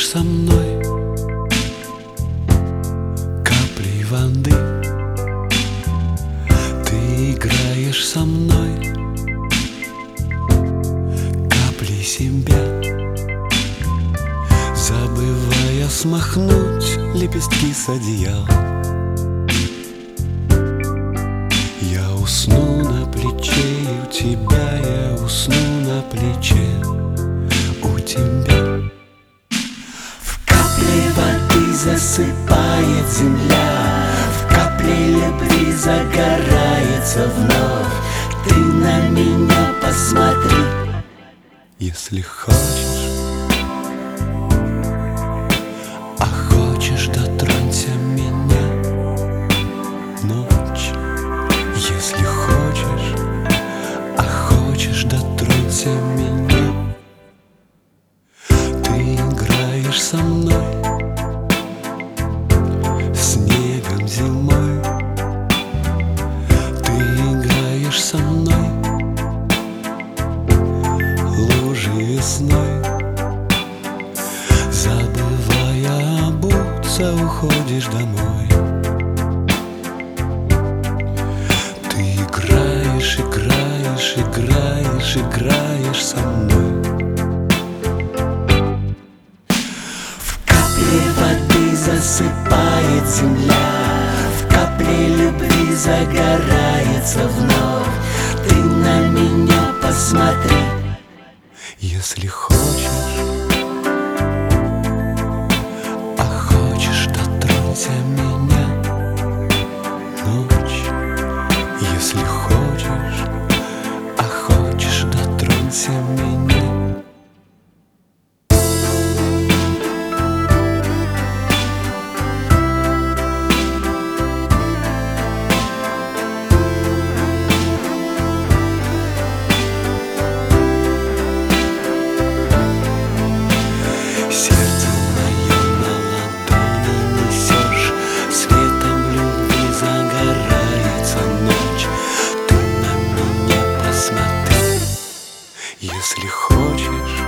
играешь со мной каплей воды. Ты играешь со мной каплей себя, забывая смахнуть лепестки с одеял. Я усну на плече у тебя, я усну на плече у тебя. В капле воды засыпает земля, в капле любви загорается вновь. Ты на меня посмотри, если хочешь. А хочешь, дотронься меня ночь. Если хочешь, а хочешь, дотронься меня. Ты играешь со мной снегом зимой. Ты играешь со мной лужи весной. Забывая обуться, уходишь домой. Ты играешь, играешь, играешь, играешь со мной. В капле воды засыпает земля, в капле любви загорается вновь. Ты на меня посмотри, если хочешь. А хочешь, дотронься меня ночь. Если хочешь, а хочешь, дотронься меня. Сердце мое на ладони несешь, светом любви загорается ночь. Ты на меня посмотри, если хочешь.